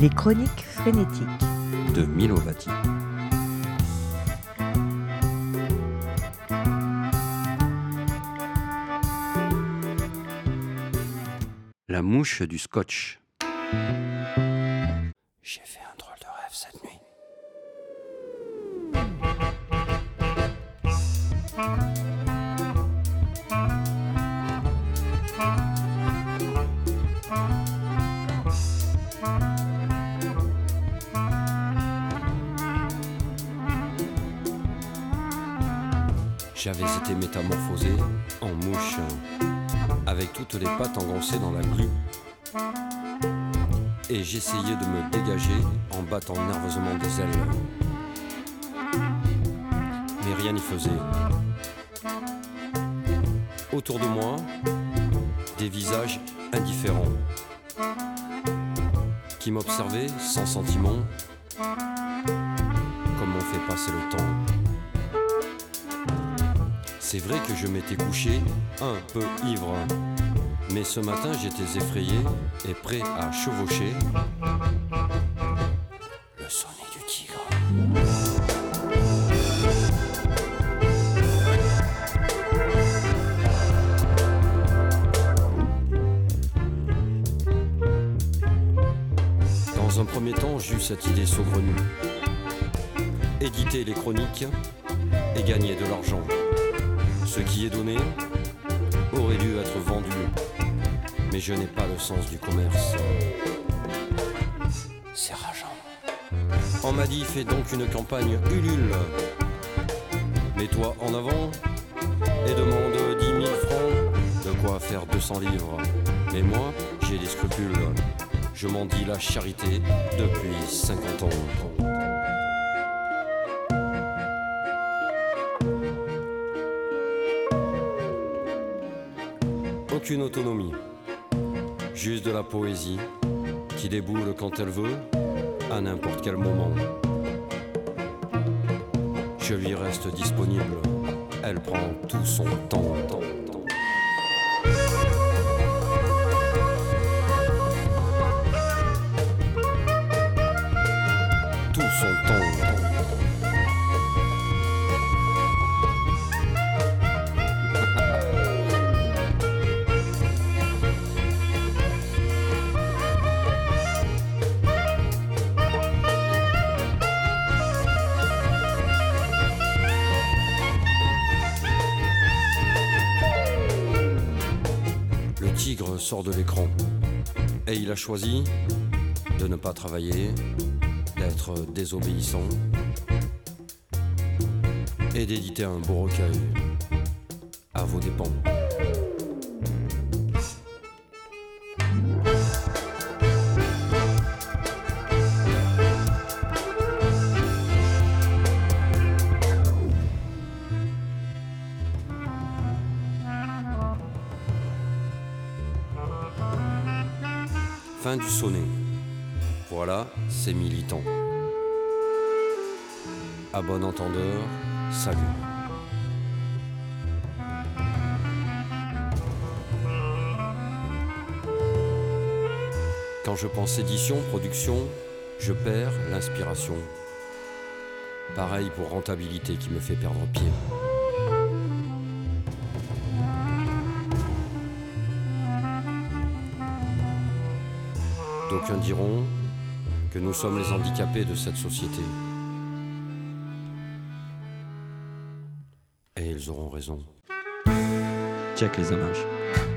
Les chroniques frénétiques de Milovati. La mouche du scotch. J'ai fait un drôle de rêve cette nuit. J'avais été métamorphosé en mouche, avec toutes les pattes engoncées dans la glu. Et j'essayais de me dégager en battant nerveusement des ailes. Mais rien n'y faisait. Autour de moi, des visages indifférents qui m'observaient sans sentiment, comme on fait passer le temps. C'est vrai que je m'étais couché un peu ivre, mais ce matin j'étais effrayé et prêt à chevaucher le sonnet du tigre. Dans un premier temps, j'eus cette idée saugrenue. Éditer les chroniques et gagner de l'argent. Ce qui est donné aurait dû être vendu, mais je n'ai pas le sens du commerce. C'est rageant. On m'a dit, fais donc une campagne Ulule. Mets-toi en avant et demande 10 000 francs, de quoi faire 200 livres. Mais moi, j'ai des scrupules. Je m'en dis la charité depuis 50 ans. Aucune autonomie, juste de la poésie qui déboule quand elle veut, à n'importe quel moment. Je lui reste disponible, elle prend tout son temps. Tout son temps. Le tigre sort de l'écran et il a choisi de ne pas travailler, d'être désobéissant et d'éditer un beau recueil à vos dépens. Fin du sonnet. Voilà, c'est militant. À bon entendeur, salut. Quand je pense édition, production, je perds l'inspiration. Pareil pour rentabilité qui me fait perdre pied. D'aucuns diront que nous sommes les handicapés de cette société. Et ils auront raison. Check les hommages.